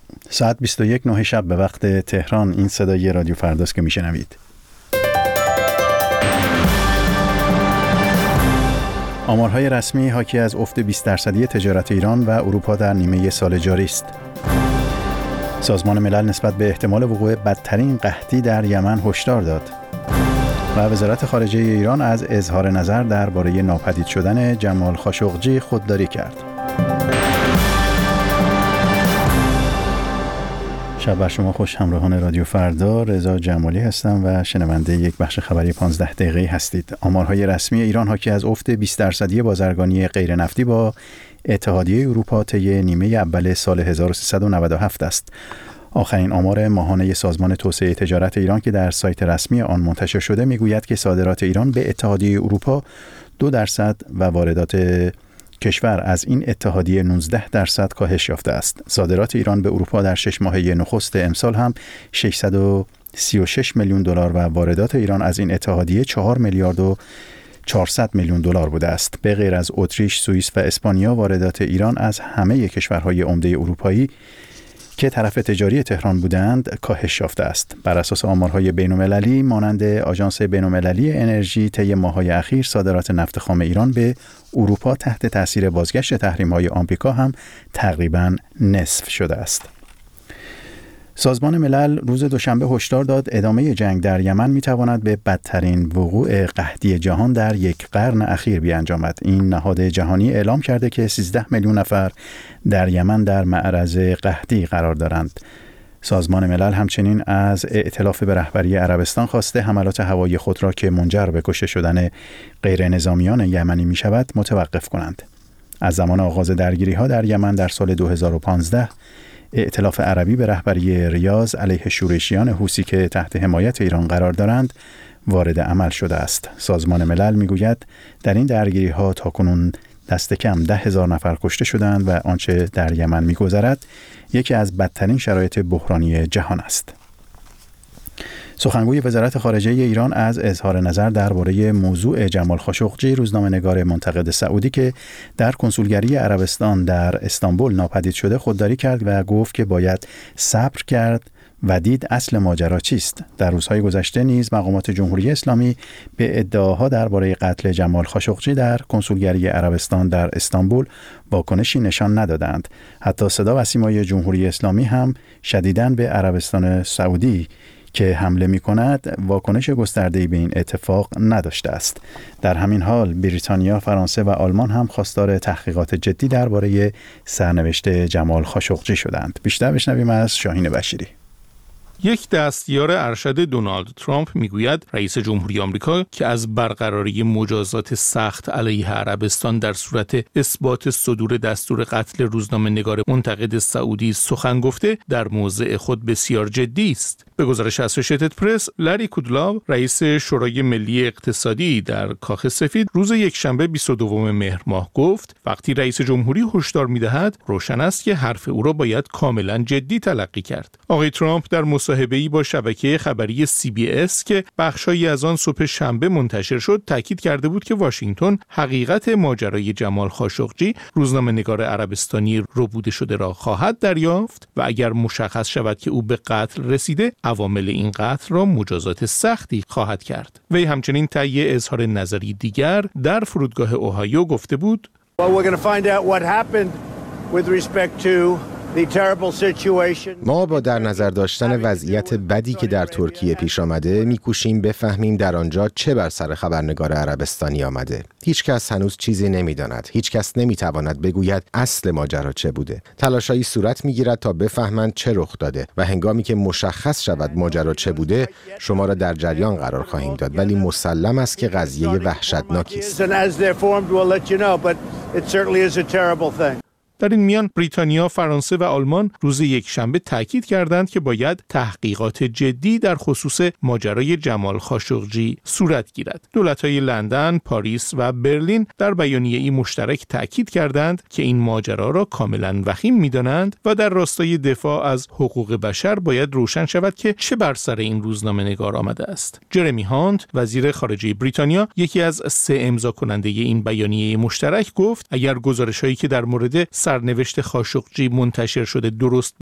ساعت 21:09 شب به وقت تهران. این صدای رادیو فرداست که میشنوید. آمارهای رسمی حاکی از افت 20% تجارت ایران و اروپا در نیمه سال جاری است. سازمان ملل نسبت به احتمال وقوع بدترین قحطی در یمن هشدار داد. و وزارت خارجه ایران از اظهار نظر درباره ناپدید شدن جمال خاشقجی خودداری کرد. شب بر شما خوش. همراهان رادیو فردا، رضا جمالی هستم و شنونده یک بخش خبری 15 دقیقه‌ای هستید. آمارهای رسمی ایران حاکی از افت 20% بازرگانی غیر نفتی با اتحادیه اروپا طی نیمه اول سال 1397 است. آخرین آمار ماهانه سازمان توسعه تجارت ایران که در سایت رسمی آن منتشر شده میگوید که صادرات ایران به اتحادیه اروپا 2% و واردات کشور از این اتحادیه 19% کاهش یافته است. صادرات ایران به اروپا در 6 ماهه نخست امسال هم 636 میلیون دلار و واردات ایران از این اتحادیه 4 میلیارد و 400 میلیون دلار بوده است. به غیر از اتریش، سوئیس و اسپانیا، واردات ایران از همه کشورهای عمده اروپایی که طرف تجاری تهران بودند کاهش یافته است. بر اساس آمارهای بین‌المللی مانند آژانس بین‌المللی انرژی طی ماه‌های اخیر صادرات نفت خام ایران به اروپا تحت تاثیر بازگشت تحریم‌های آمریکا هم تقریباً نصف شده است. سازمان ملل روز دوشنبه هشدار داد ادامه جنگ در یمن می‌تواند به بدترین وقوع قحطی جهان در یک قرن اخیر بیانجامد. این نهاد جهانی اعلام کرده که 13 میلیون نفر در یمن در معرض قحطی قرار دارند. سازمان ملل همچنین از ائتلاف به رهبری عربستان خواسته حملات هوایی خود را که منجر به کشته شدن غیر نظامیان یمنی می‌شود متوقف کنند. از زمان آغاز درگیری‌ها در یمن در سال 2015 ائتلاف عربی به رهبری ریاض علیه شورشیان حوثی که تحت حمایت ایران قرار دارند وارد عمل شده است. سازمان ملل میگوید در این درگیری‌ها تاکنون دست کم 10,000 نفر کشته شدند و آنچه در یمن می‌گذرد یکی از بدترین شرایط بحرانی جهان است. سخنگوی وزارت خارجه ایران از اظهار نظر درباره موضوع جمال خاشقجی، روزنامه‌نگار منتقد سعودی که در کنسولگری عربستان در استانبول ناپدید شده، خودداری کرد و گفت که باید صبر کرد و دید اصل ماجرا چیست. در روزهای گذشته نیز مقامات جمهوری اسلامی به ادعاها درباره قتل جمال خاشقجی در کنسولگری عربستان در استانبول واکنشی نشان ندادند. حتی صدا و سیمای جمهوری اسلامی هم شدیداً به عربستان سعودی که حمله می کند واکنش گسترده‌ای به این اتفاق نداشته است. در همین حال بریتانیا، فرانسه و آلمان هم خواستار تحقیقات جدی درباره سرنوشت جمال خاشقجی شدند. بیشتر بشنویم از شاهین بشیری. یک دستیار ارشد دونالد ترامپ میگوید رئیس جمهوری آمریکا که از برقراری مجازات سخت علیه عربستان در صورت اثبات صدور دستور قتل روزنامه‌نگار منتقد سعودی سخن گفته، در موضع خود بسیار جدی است. به گزارش اسوشیتد پرس، لری کودلاو، رئیس شورای ملی اقتصادی در کاخ سفید، روز یکشنبه 22 مهر ماه گفت وقتی رئیس جمهوری هشدار می‌دهد، روشن است که حرف او را باید کاملا جدی تلقی کرد. آقای ترامپ در مصاحبه‌ای با شبکه خبری CBS که بخشایی از آن صبح شنبه منتشر شد، تاکید کرده بود که واشنگتن حقیقت ماجرای جمال خاشقجی، روزنامه‌نگار عربستانی ربوده شده را خواهد دریافت و اگر مشخص شود که او به قتل رسیده، عوامل این قتل را مجازات سختی خواهد کرد. وی همچنین طی اظهار نظری دیگر در فرودگاه اوهایو گفته بود ما با در نظر داشتن وضعیت بدی که در ترکیه پیش آمده می‌کوشیم بفهمیم در آنجا چه بر سر خبرنگار عربستانی آمده. هیچ کس هنوز چیزی نمی‌داند. هیچ کس نمی‌تواند بگوید اصل ماجرا چه بوده. تلاش‌هایی صورت می‌گیرد تا بفهمند چه رخ داده و هنگامی که مشخص شود ماجرا چه بوده، شما را در جریان قرار خواهیم داد، ولی مسلم است که قضیه وحشتناکی است. در این میان بریتانیا، فرانسه و آلمان روز یکشنبه تاکید کردند که باید تحقیقات جدی در خصوص ماجرای جمال خاشقجی صورت گیرد. دولت‌های لندن، پاریس و برلین در بیانیه‌ای مشترک تاکید کردند که این ماجرا را کاملا وخیم می‌دانند و در راستای دفاع از حقوق بشر باید روشن شود که چه بر سر این روزنامه‌نگار آمده است. جرمی هانت، وزیر خارجه بریتانیا، یکی از 3 امضا کننده این بیانیه مشترک، گفت اگر گزارش‌هایی که در مورد سرنوشت خاشقجی منتشر شده درست